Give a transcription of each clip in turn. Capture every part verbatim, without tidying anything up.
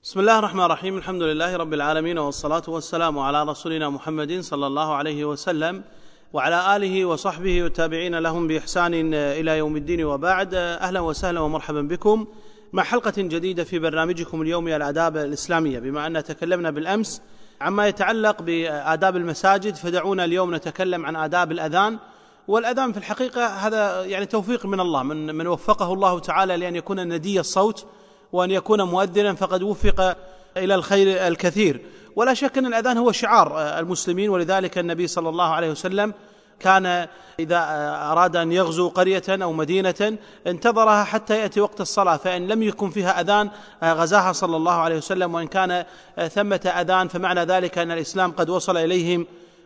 بسم الله الرحمن الرحيم. الحمد لله رب العالمين، والصلاة والسلام على رسولنا محمد صلى الله عليه وسلم وعلى آله وصحبه والتابعين لهم بإحسان إلى يوم الدين، وبعد. أهلا وسهلا ومرحبا بكم مع حلقة جديدة في برنامجكم اليومي الآداب الإسلامية. بما أن تكلمنا بالأمس عما يتعلق بآداب المساجد، فدعونا اليوم نتكلم عن آداب الأذان. والأذان في الحقيقة هذا يعني توفيق من الله، من, من وفقه الله تعالى لأن يكون ندي الصوت وأن يكون مؤذنا فقد وفق إلى الخير الكثير. ولا شك أن الأذان هو شعار المسلمين، ولذلك النبي صلى الله عليه وسلم كان إذا أراد أن يغزو قرية أو مدينة انتظرها حتى يأتي وقت الصلاة، فإن لم يكن فيها أذان غزاها صلى الله عليه وسلم، وإن كان ثمة أذان فمعنى ذلك أن الإسلام قد وصل إليهم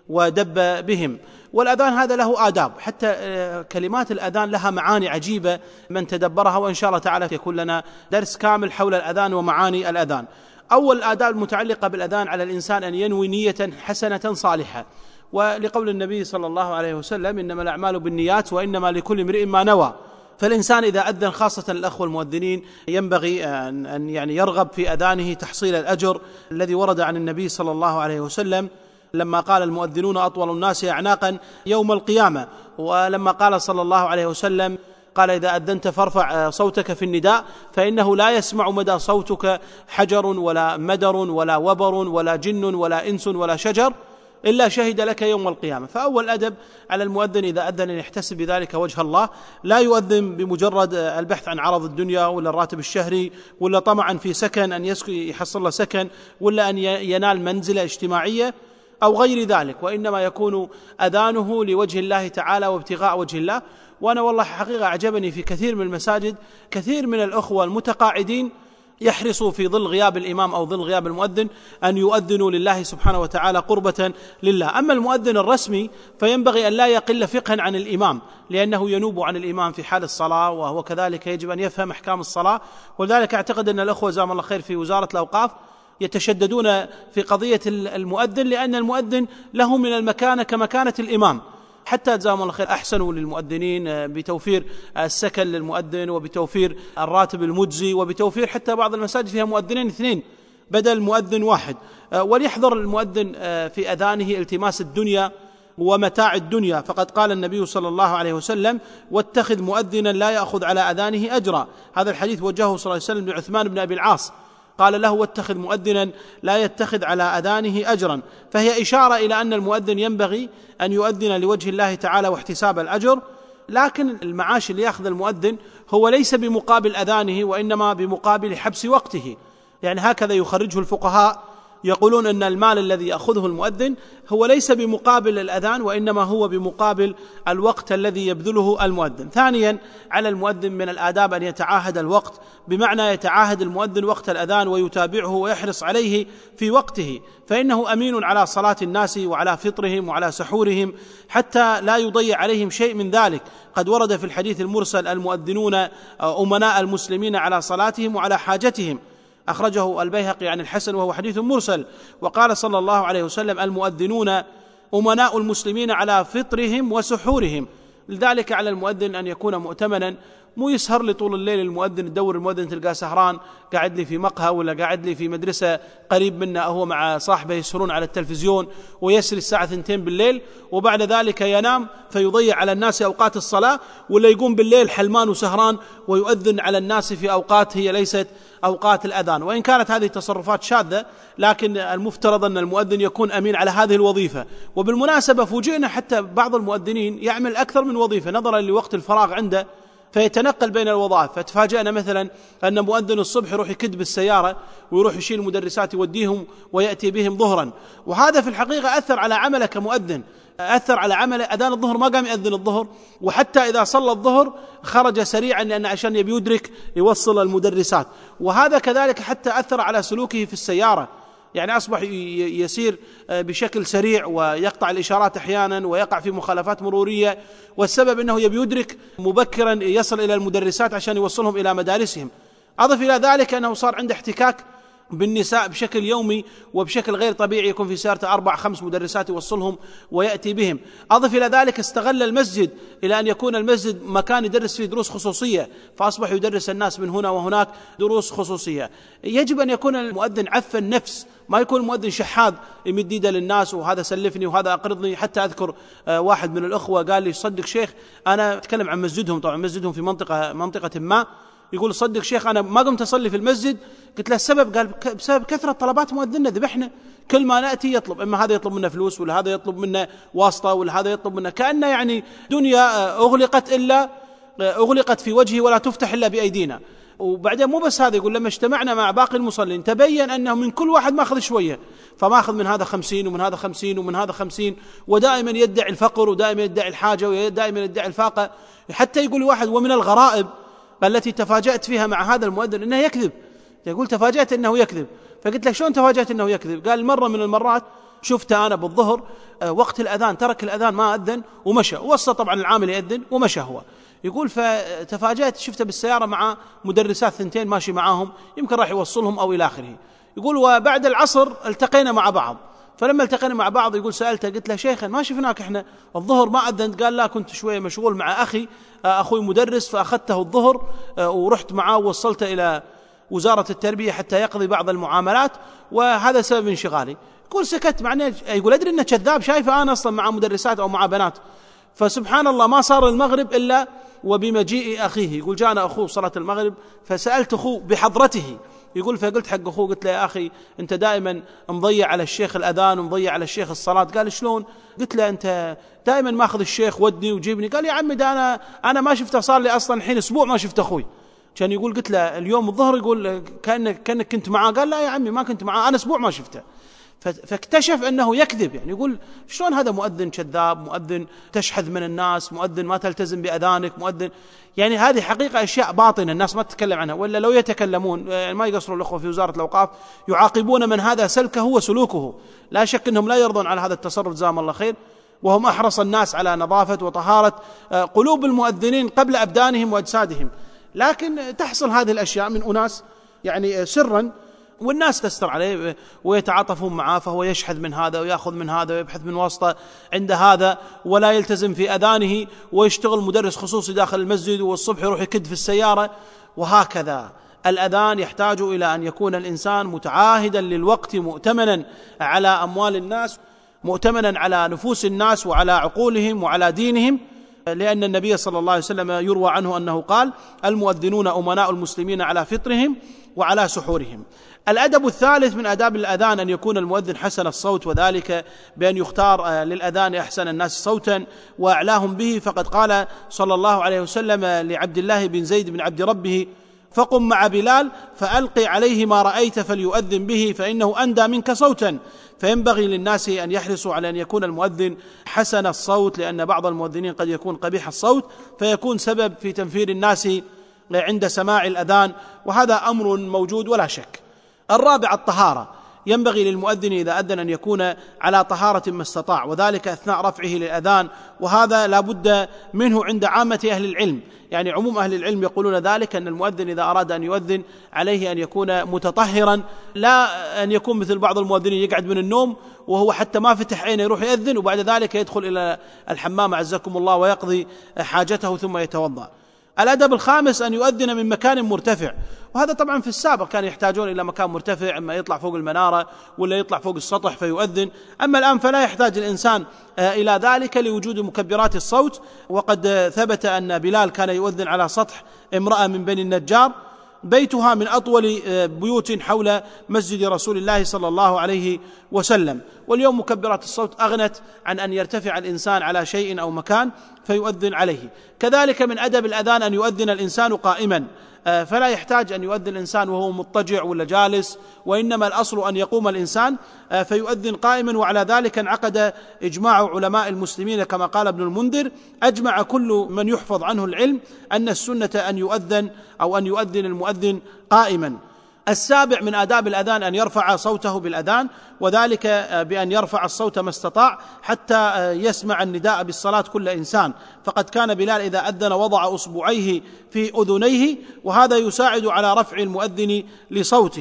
ودب بهم. والأذان هذا له آداب، حتى كلمات الأذان لها معاني عجيبة من تدبرها، وإن شاء الله تعالى يكون لنا درس كامل حول الأذان ومعاني الأذان. أول الآداب المتعلقة بالأذان على الإنسان أن ينوي نية حسنة صالحة، ولقول النبي صلى الله عليه وسلم: إنما الأعمال بالنيات وإنما لكل امرئ ما نوى. فالإنسان إذا أذن، خاصة الأخوة المؤذنين، ينبغي أن يعني يرغب في أذانه تحصيل الأجر الذي ورد عن النبي صلى الله عليه وسلم لما قال: المؤذنون أطول الناس أعناقا يوم القيامة. ولما قال صلى الله عليه وسلم قال: إذا أذنت فارفع صوتك في النداء فإنه لا يسمع مدى صوتك حجر ولا مدر ولا وبر ولا جن ولا إنس ولا شجر إلا شهد لك يوم القيامة. فأول أدب على المؤذن إذا أذن أن يحتسب بذلك وجه الله، لا يؤذن بمجرد البحث عن عرض الدنيا ولا الراتب الشهري ولا طمعا في سكن أن يحصل له سكن ولا أن ينال منزلة اجتماعية أو غير ذلك، وإنما يكون أذانه لوجه الله تعالى وابتغاء وجه الله. وأنا والله حقيقة أعجبني في كثير من المساجد كثير من الأخوة المتقاعدين يحرصوا في ظل غياب الإمام أو ظل غياب المؤذن أن يؤذنوا لله سبحانه وتعالى قربة لله. أما المؤذن الرسمي فينبغي أن لا يقل فقها عن الإمام، لأنه ينوب عن الإمام في حال الصلاة، وهو كذلك يجب أن يفهم أحكام الصلاة. ولذلك أعتقد أن الأخوة جزاهم الله خير في وزارة الأوقاف يتشددون في قضية المؤذن، لأن المؤذن له من المكانة كمكانة الإمام. حتى جزاهم الله خير أحسنوا للمؤذنين بتوفير السكن للمؤذن، وبتوفير الراتب المجزي، وبتوفير حتى بعض المساجد فيها مؤذنين اثنين بدل مؤذن واحد. وليحذر المؤذن في أذانه التماس الدنيا ومتاع الدنيا، فقد قال النبي صلى الله عليه وسلم: واتخذ مؤذنا لا يأخذ على أذانه أجرا. هذا الحديث وجهه صلى الله عليه وسلم لعثمان بن أبي العاص، قال له: واتخذ مؤذنا لا يتخذ على أذانه أجرا. فهي إشارة إلى أن المؤذن ينبغي أن يؤذن لوجه الله تعالى واحتساب الأجر، لكن المعاش اللي يأخذ المؤذن هو ليس بمقابل أذانه، وإنما بمقابل حبس وقته. يعني هكذا يخرجه الفقهاء، يقولون أن المال الذي يأخذه المؤذن هو ليس بمقابل الأذان، وإنما هو بمقابل الوقت الذي يبذله المؤذن. ثانيا، على المؤذن من الآداب أن يتعاهد الوقت، بمعنى يتعاهد المؤذن وقت الأذان ويتابعه ويحرص عليه في وقته، فإنه أمين على صلاة الناس وعلى فطرهم وعلى سحورهم، حتى لا يضيع عليهم شيء من ذلك. قد ورد في الحديث المرسل: المؤذنون أمناء المسلمين على صلاتهم وعلى حاجتهم، أخرجه البيهقي عن الحسن وهو حديث مرسل. وقال صلى الله عليه وسلم: المؤذنون أمناء المسلمين على فطرهم وسحورهم. لذلك على المؤذن أن يكون مؤتمنا، مو يسهر لطول الليل. المؤذن تدور المؤذن تلقاه سهران قاعد لي في مقهى ولا قاعد لي في مدرسة قريب منه، هو مع صاحبه يسهرون على التلفزيون، ويسري الساعة اثنتين بالليل، وبعد ذلك ينام فيضيع على الناس أوقات الصلاة، ولا يقوم بالليل حلمان وسهران ويؤذن على الناس في أوقات هي ليست أوقات الأذان. وإن كانت هذه تصرفات شاذة، لكن المفترض أن المؤذن يكون أمين على هذه الوظيفة. وبالمناسبة فوجئنا حتى بعض المؤذنين يعمل أكثر من وظيفة نظرا لوقت الفراغ عنده، فيتنقل بين الوظائف. فتفاجأنا مثلا أن مؤذن الصبح يروح يكد بالسيارة ويروح يشيل المدرسات يوديهم ويأتي بهم ظهرا، وهذا في الحقيقة أثر على عمله كمؤذن، أثر على عمله. أذان الظهر ما قام يأذن الظهر، وحتى إذا صلى الظهر خرج سريعا لأن عشان يبي يدرك يوصل المدرسات. وهذا كذلك حتى أثر على سلوكه في السيارة، يعني أصبح يسير بشكل سريع ويقطع الإشارات أحيانا ويقع في مخالفات مرورية، والسبب أنه يبي يدرك مبكرا يصل إلى المدرسات عشان يوصلهم إلى مدارسهم. أضف إلى ذلك أنه صار عنده احتكاك بالنساء بشكل يومي وبشكل غير طبيعي، يكون في سيارته أربع خمس مدرسات يوصلهم ويأتي بهم. أضف إلى ذلك استغل المسجد إلى أن يكون المسجد مكان يدرس فيه دروس خصوصية، فأصبح يدرس الناس من هنا وهناك دروس خصوصية. يجب أن يكون المؤذن عف النفس، ما يكون المؤذن شحاذ يمد يده للناس وهذا سلفني وهذا أقرضني. حتى أذكر واحد من الأخوة قال لي صدق شيخ، أنا أتكلم عن مسجدهم، طبعا مسجدهم في منطقة منطقة ما، يقول صدق شيخ أنا ما قمت أصلي في المسجد. قلت له السبب؟ قال بسبب كثرة طلبات مؤذننا، ذبحنا كل ما نأتي يطلب، إما هذا يطلب منا فلوس ولا هذا يطلب منا واسطة ولا هذا يطلب منا، كأنه يعني دنيا أغلقت إلا أغلقت في وجهه ولا تفتح إلا بأيدينا. وبعدين مو بس هذا، يقول لما اجتمعنا مع باقي المصلين تبين أنه من كل واحد ما أخذ شوية، فما أخذ من هذا خمسين ومن هذا خمسين ومن هذا خمسين، ودائما يدعي الفقر ودائما يدعي الحاجة ودائما يدعي الفاقة. حتى يقول واحد ومن الغرائب التي تفاجأت فيها مع هذا المؤذن أنه يكذب. يقول تفاجأت أنه يكذب، فقلت له شلون تفاجأت أنه يكذب؟ قال مرة من المرات شفته أنا بالظهر وقت الأذان ترك الأذان ما أذن ومشى، ووصى طبعا العامل يأذن ومشى هو. يقول فتفاجأت شفته بالسيارة مع مدرسات ثنتين ماشي معاهم، يمكن راح يوصلهم أو إلى آخره. يقول وبعد العصر التقينا مع بعض، فلما التقينا مع بعض يقول سألته قلت له شيخا ما شفناك احنا الظهر ما أذنت؟ قال لا كنت شوية مشغول مع أخي أخوي مدرس فأخذته الظهر ورحت معاه ووصلته إلى وزارة التربية حتى يقضي بعض المعاملات وهذا سبب انشغالي. يقول سكت معناه، يقول أدري أنه كذاب، شايفه أنا أصلا مع مدرسات أو مع بنات. فسبحان الله ما صار المغرب إلا وبمجيء أخيه. يقول جاءنا أخوه صلاة المغرب فسألت أخوه بحضرته، يقول فقلت حق أخوه قلت له يا أخي أنت دائما مضيع على الشيخ الأذان ومضيع على الشيخ الصلاة. قال شلون؟ قلت له أنت دائما ما أخذ الشيخ ودني وجيبني. قال يا عمي ده أنا أنا ما شفته، صار لي أصلا الحين أسبوع ما شفت أخوي. كان يقول قلت له اليوم الظهر، يقول كأنك كأنك كنت معاه. قال لا يا عمي ما كنت معاه، أنا أسبوع ما شفته. فاكتشف أنه يكذب. يعني يقول شلون هذا مؤذن كذاب، مؤذن تشحذ من الناس، مؤذن ما تلتزم بأذانك، مؤذن يعني هذه حقيقة أشياء باطنة الناس ما تتكلم عنها، ولا لو يتكلمون يعني ما يقصروا الأخوة في وزارة الأوقاف يعاقبون من هذا سلكه وسلوكه. لا شك أنهم لا يرضون على هذا التصرف جزاهم الله خير، وهم أحرص الناس على نظافة وطهارة قلوب المؤذنين قبل أبدانهم وأجسادهم. لكن تحصل هذه الأشياء من أناس يعني سرا والناس تستر عليه ويتعاطفون معه، فهو يشحذ من هذا ويأخذ من هذا ويبحث من واسطة عند هذا ولا يلتزم في أذانه، ويشتغل مدرس خصوصي داخل المسجد والصبح يروح يكد في السيارة. وهكذا الأذان يحتاج إلى أن يكون الإنسان متعاهدا للوقت، مؤتمنا على أموال الناس، مؤتمنا على نفوس الناس وعلى عقولهم وعلى دينهم، لأن النبي صلى الله عليه وسلم يروى عنه أنه قال المؤذنون أمناء المسلمين على فطرهم وعلى سحورهم. الأدب الثالث من آداب الأذان أن يكون المؤذن حسن الصوت، وذلك بأن يختار للأذان أحسن الناس صوتا وأعلاهم به. فقد قال صلى الله عليه وسلم لعبد الله بن زيد بن عبد ربه فقم مع بلال فألقي عليه ما رأيت فليؤذن به فإنه أندى منك صوتا. فينبغي للناس أن يحرصوا على أن يكون المؤذن حسن الصوت، لأن بعض المؤذنين قد يكون قبيح الصوت فيكون سبب في تنفير الناس عند سماع الأذان، وهذا أمر موجود ولا شك. الرابع الطهارة، ينبغي للمؤذن إذا أذن أن يكون على طهارة ما استطاع، وذلك أثناء رفعه للأذان، وهذا لا بد منه عند عامة أهل العلم. يعني عموم أهل العلم يقولون ذلك، أن المؤذن إذا أراد أن يؤذن عليه أن يكون متطهرا، لا أن يكون مثل بعض المؤذنين يقعد من النوم وهو حتى ما فتح عينه يروح يؤذن وبعد ذلك يدخل إلى الحمام عزكم الله ويقضي حاجته ثم يتوضأ. الأدب الخامس أن يؤذن من مكان مرتفع، وهذا طبعا في السابق كانوا يحتاجون إلى مكان مرتفع، إما يطلع فوق المنارة ولا يطلع فوق السطح فيؤذن. أما الآن فلا يحتاج الإنسان إلى ذلك لوجود مكبرات الصوت. وقد ثبت أن بلال كان يؤذن على سطح امرأة من بني النجار بيتها من أطول بيوت حول مسجد رسول الله صلى الله عليه وسلم. واليوم مكبرات الصوت أغنت عن أن يرتفع الإنسان على شيء أو مكان فيؤذن عليه. كذلك من أدب الأذان أن يؤذن الإنسان قائما، فلا يحتاج أن يؤذن الإنسان وهو مضطجع ولا جالس، وإنما الأصل أن يقوم الإنسان فيؤذن قائما. وعلى ذلك انعقد إجماع علماء المسلمين كما قال ابن المنذر: أجمع كل من يحفظ عنه العلم أن السنة أن يؤذن أو أن يؤذن المؤذن قائما. السابع من آداب الأذان أن يرفع صوته بالأذان، وذلك بأن يرفع الصوت ما استطاع حتى يسمع النداء بالصلاة كل إنسان. فقد كان بلال إذا أذن وضع أصبعيه في أذنيه، وهذا يساعد على رفع المؤذن لصوته.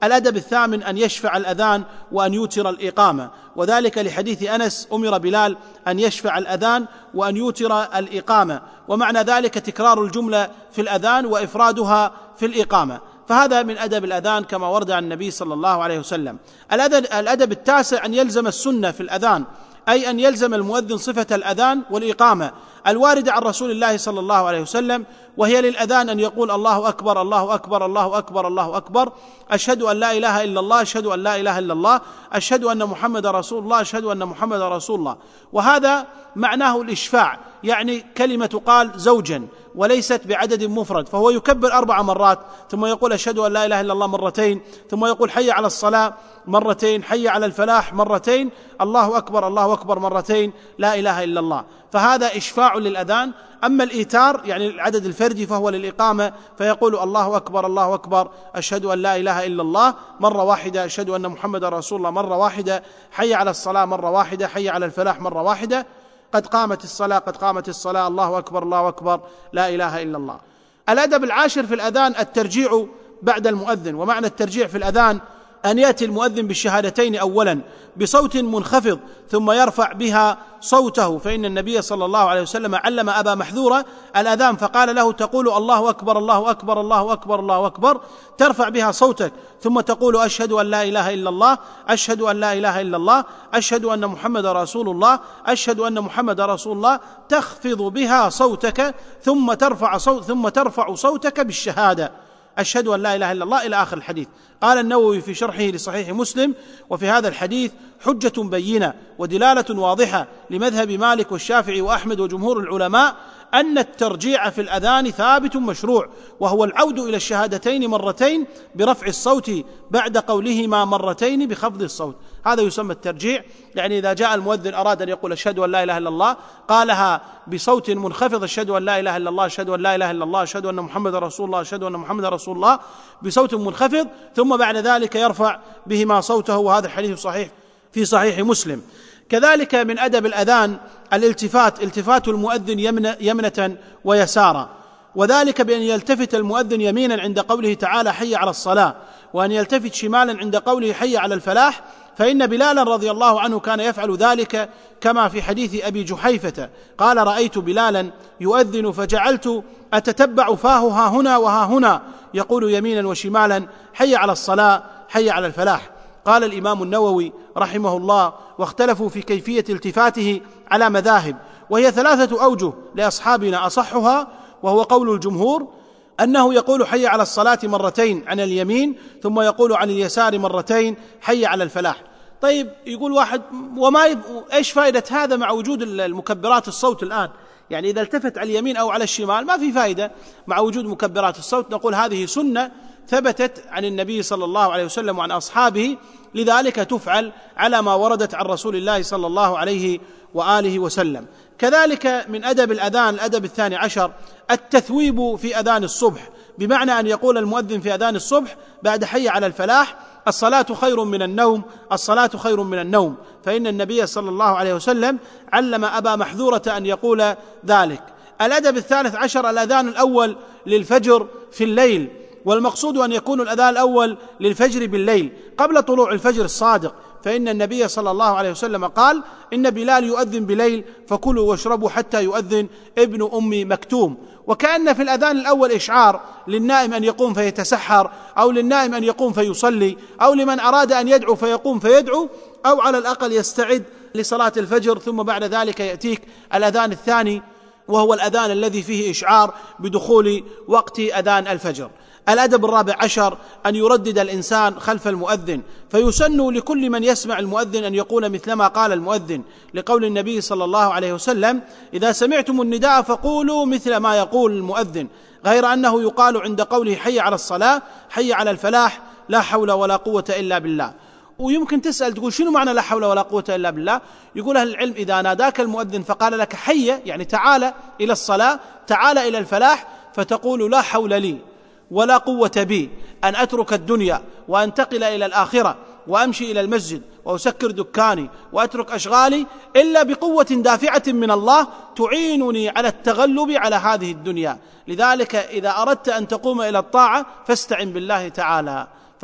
الأدب الثامن أن يشفع الأذان وأن يوتر الإقامة، وذلك لحديث أنس: أمر بلال أن يشفع الأذان وأن يوتر الإقامة، ومعنى ذلك تكرار الجملة في الأذان وإفرادها في الإقامة، فهذا من أدب الأذان كما ورد عن النبي صلى الله عليه وسلم. الأدب التاسع أن يلزم السنة في الأذان، أي أن يلزم المؤذن صفة الأذان والإقامة الواردة عن رسول الله صلى الله عليه وسلم، وهي للأذان أن يقول: الله أكبر الله أكبر الله أكبر الله أكبر، أشهد أن لا إله إلا الله أشهد أن لا إله إلا الله، أشهد أن محمد رسول الله أشهد أن محمد رسول الله. وهذا معناه الإشفاع، يعني كلمة قال زوجا وليست بعدد مفرد، فهو يكبر أربع مرات ثم يقول: أشهد أن لا إله إلا الله مرتين، ثم يقول: حي على الصلاة مرتين، حي على الفلاح مرتين، الله أكبر الله أكبر مرتين، لا إله إلا الله. فهذا إشفاع للأذان. أما الإيتار يعني العدد الفردي فهو للإقامة، فيقول: الله أكبر الله أكبر، أشهد أن لا إله إلا الله مرة واحدة، أشهد أن محمد رسول الله مرة واحدة، حي على الصلاة مرة واحدة، حي على الفلاح مرة واحدة، قد قامت الصلاة قد قامت الصلاة، الله أكبر الله أكبر، لا إله إلا الله. الأدب العاشر في الأذان الترجيع بعد المؤذن، ومعنى الترجيع في الأذان أن يأتي المؤذن بالشهادتين أولا بصوت منخفض ثم يرفع بها صوته، فإن النبي صلى الله عليه وسلم علم أبا محذورة الأذان فقال له: تقول الله أكبر الله أكبر الله أكبر الله أكبر، ترفع بها صوتك، ثم تقول: أشهد أن لا إله إلا الله أشهد أن لا إله إلا الله أشهد أن محمد رسول الله أشهد أن محمد رسول الله، تخفض بها صوتك ثم ترفع صوت ثم ترفع صوتك بالشهادة، أشهد أن لا إله إلا الله، إلى آخر الحديث. قال النووي في شرحه لصحيح مسلم: وفي هذا الحديث حجة بينة ودلالة واضحة لمذهب مالك والشافعي وأحمد وجمهور العلماء أن الترجيع في الأذان ثابت مشروع، وهو العود إلى الشهادتين مرتين برفع الصوت بعد قولهما مرتين بخفض الصوت. هذا يسمى الترجيع، يعني إذا جاء المؤذن أراد أن يقول: أشهد أن لا إله إلا الله، قالها بصوت منخفض: أشهد أن لا إله إلا الله أشهد أن لا إله إلا الله أشهد أن محمد رسول الله أشهد أن محمد رسول الله، بصوت منخفض، ثم بعد ذلك يرفع بهما صوته، وهذا الحديث صحيح في صحيح مسلم. كذلك من أدب الأذان الالتفات، التفات المؤذن يمنة ويسارا، وذلك بأن يلتفت المؤذن يمينا عند قوله تعالى: حي على الصلاة، وأن يلتفت شمالا عند قوله: حي على الفلاح، فإن بلالا رضي الله عنه كان يفعل ذلك، كما في حديث أبي جحيفة قال: رأيت بلالا يؤذن فجعلت أتتبع فاه ها هنا وها هنا يقول يمينا وشمالا: حي على الصلاة حي على الفلاح. قال الإمام النووي رحمه الله: واختلفوا في كيفية التفاته على مذاهب، وهي ثلاثة أوجه لأصحابنا، أصحها وهو قول الجمهور أنه يقول: حي على الصلاة مرتين عن اليمين، ثم يقول عن اليسار مرتين: حي على الفلاح. طيب، يقول واحد: وما يب... إيش فائدة هذا مع وجود المكبرات الصوت الآن؟ يعني إذا التفت على اليمين أو على الشمال ما في فائدة مع وجود مكبرات الصوت. نقول هذه سنة ثبتت عن النبي صلى الله عليه وسلم وعن أصحابه، لذلك تفعل على ما وردت عن رسول الله صلى الله عليه وآله وسلم. كذلك من أدب الأذان الأدب الثاني عشر التثويب في أذان الصبح، بمعنى أن يقول المؤذن في أذان الصبح بعد حي على الفلاح: الصلاة خير من النوم الصلاة خير من النوم، فإن النبي صلى الله عليه وسلم علم أبا محذورة أن يقول ذلك. الأدب الثالث عشر الأذان الأول للفجر في الليل، والمقصود أن يكون الأذان الأول للفجر بالليل قبل طلوع الفجر الصادق، فإن النبي صلى الله عليه وسلم قال: إن بلال يؤذن بليل فكلوا واشربوا حتى يؤذن ابن أم مكتوم. وكأن في الأذان الأول إشعار للنائم أن يقوم فيتسحر، أو للنائم أن يقوم فيصلي، أو لمن أراد أن يدعو فيقوم فيدعو، أو على الأقل يستعد لصلاة الفجر. ثم بعد ذلك يأتيك الأذان الثاني، وهو الأذان الذي فيه إشعار بدخول وقت أذان الفجر. الأدب الرابع عشر أن يردد الإنسان خلف المؤذن، فيسن لكل من يسمع المؤذن أن يقول مثلما قال المؤذن، لقول النبي صلى الله عليه وسلم: إذا سمعتم النداء فقولوا مثل ما يقول المؤذن، غير أنه يقال عند قوله حي على الصلاة حي على الفلاح لا حول ولا قوة إلا بالله. ويمكن تسأل تقول: شنو معنى لا حول ولا قوة إلا بالله؟ يقول أهل العلم: إذا ناداك المؤذن فقال لك حي، يعني تعال إلى الصلاة تعال إلى الفلاح، فتقول: لا حول لي ولا قوة بي أن أترك الدنيا وأنتقل إلى الآخرة وأمشي إلى المسجد وأسكر دكاني وأترك أشغالي إلا بقوة دافعة من الله تعينني على التغلب على هذه الدنيا. لذلك إذا أردت أن تقوم إلى الطاعة فاستعن بالله تعالى.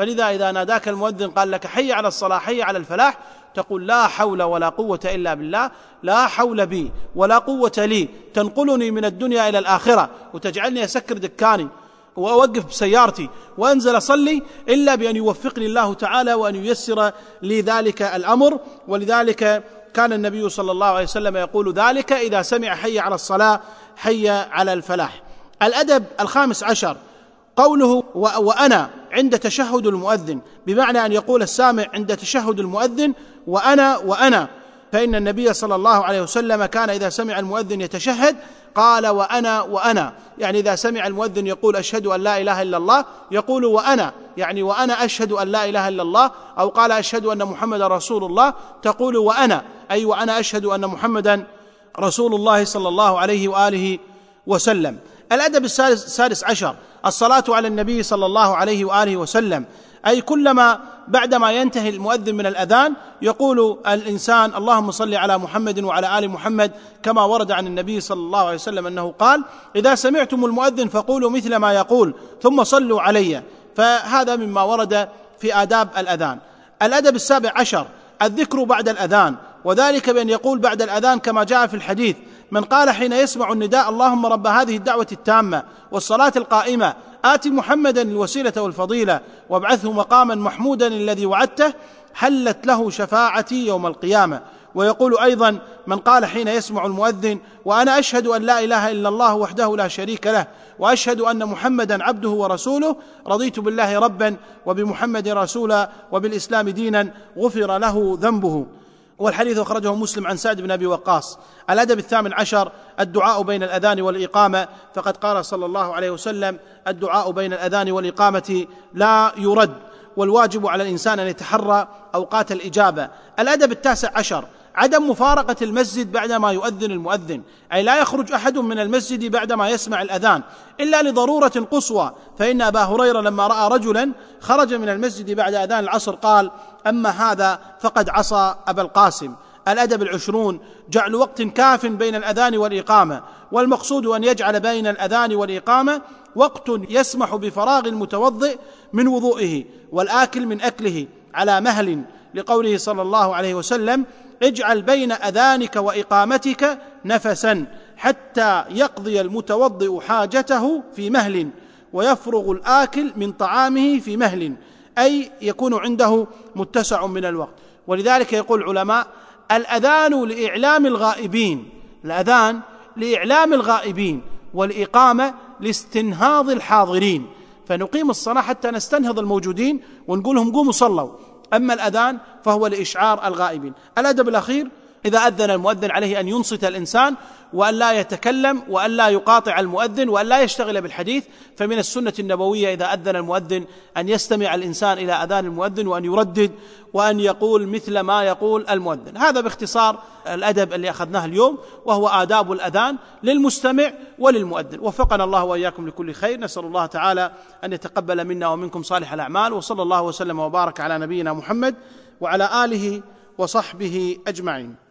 فلذا إذا ناداك المؤذن قال لك حي على الصلاة حي على الفلاح تقول لا حول ولا قوة إلا بالله، لا حول بي ولا قوة لي تنقلني من الدنيا إلى الآخرة وتجعلني أسكر دكاني وأوقف بسيارتي وأنزل أصلي إلا بأن يوفقني الله تعالى وأن ييسر لي ذلك الأمر. ولذلك كان النبي صلى الله عليه وسلم يقول ذلك إذا سمع حي على الصلاة حي على الفلاح. الأدب الخامس عشر قوله وأنا عند تشهد المؤذن، بمعنى أن يقول السامع عند تشهد المؤذن وأنا وأنا، فإن النبي صلى الله عليه وسلم كان إذا سمع المؤذن يتشهد قال وأنا وأنا، يعني إذا سمع المؤذن يقول أشهد أن لا إله إلا الله يقول وأنا، يعني وأنا أشهد أن لا إله إلا الله، أو قال أشهد أن محمدا رسول الله تقول وأنا، أي وأنا أشهد أن محمدا رسول الله صلى الله عليه وآله وسلم. الأدب السادس عشر الصلاة على النبي صلى الله عليه وآله وسلم، أي كلما بعدما ينتهي المؤذن من الأذان يقول الإنسان اللهم صل على محمد وعلى آل محمد، كما ورد عن النبي صلى الله عليه وسلم أنه قال إذا سمعتم المؤذن فقولوا مثل ما يقول ثم صلوا علي، فهذا مما ورد في آداب الأذان. الأدب السابع عشر الذكر بعد الأذان، وذلك بأن يقول بعد الأذان كما جاء في الحديث من قال حين يسمع النداء اللهم رب هذه الدعوة التامة والصلاة القائمة آت محمدا الوسيلة والفضيلة وابعثه مقاما محمودا الذي وعدته حلت له شفاعتي يوم القيامة. ويقول أيضا من قال حين يسمع المؤذن وأنا أشهد أن لا إله إلا الله وحده لا شريك له وأشهد أن محمدا عبده ورسوله رضيت بالله ربا وبمحمد رسولا وبالإسلام دينا غفر له ذنبه. والحديث أخرجه مسلم عن سعد بن أبي وقاص. الأدب الثامن عشر الدعاء بين الأذان والإقامة، فقد قال صلى الله عليه وسلم الدعاء بين الأذان والإقامة لا يرد، والواجب على الإنسان أن يتحرى أوقات الإجابة. الأدب التاسع عشر عدم مفارقة المسجد بعدما يؤذن المؤذن، أي لا يخرج أحد من المسجد بعدما يسمع الأذان إلا لضرورة قصوى، فإن أبا هريرة لما رأى رجلا خرج من المسجد بعد أذان العصر قال أما هذا فقد عصى أبا القاسم. الأدب العشرون جعل وقت كاف بين الأذان والإقامة، والمقصود أن يجعل بين الأذان والإقامة وقت يسمح بفراغ المتوضئ من وضوئه والآكل من أكله على مهل، لقوله صلى الله عليه وسلم اجعل بين أذانك وإقامتك نفسا حتى يقضي المتوضئ حاجته في مهل ويفرغ الآكل من طعامه في مهل، أي يكون عنده متسع من الوقت. ولذلك يقول العلماء الأذان لإعلام الغائبين، الأذان لإعلام الغائبين والإقامة لاستنهاض الحاضرين، فنقيم الصلاة حتى نستنهض الموجودين ونقول لهم قوموا صلوا، أما الأذان فهو لإشعار الغائبين. الأدب الأخير إذا أذن المؤذن عليه أن ينصت الإنسان وأن لا يتكلم وأن لا يقاطع المؤذن وأن لا يشتغل بالحديث، فمن السنة النبوية إذا أذن المؤذن أن يستمع الإنسان إلى أذان المؤذن وأن يردد وأن يقول مثل ما يقول المؤذن. هذا باختصار الأدب اللي أخذناه اليوم، وهو آداب الأذان للمستمع وللمؤذن. وفقنا الله وإياكم لكل خير، نسأل الله تعالى أن يتقبل منا ومنكم صالح الأعمال، وصلى الله وسلم وبارك على نبينا محمد وعلى آله وصحبه أجمعين.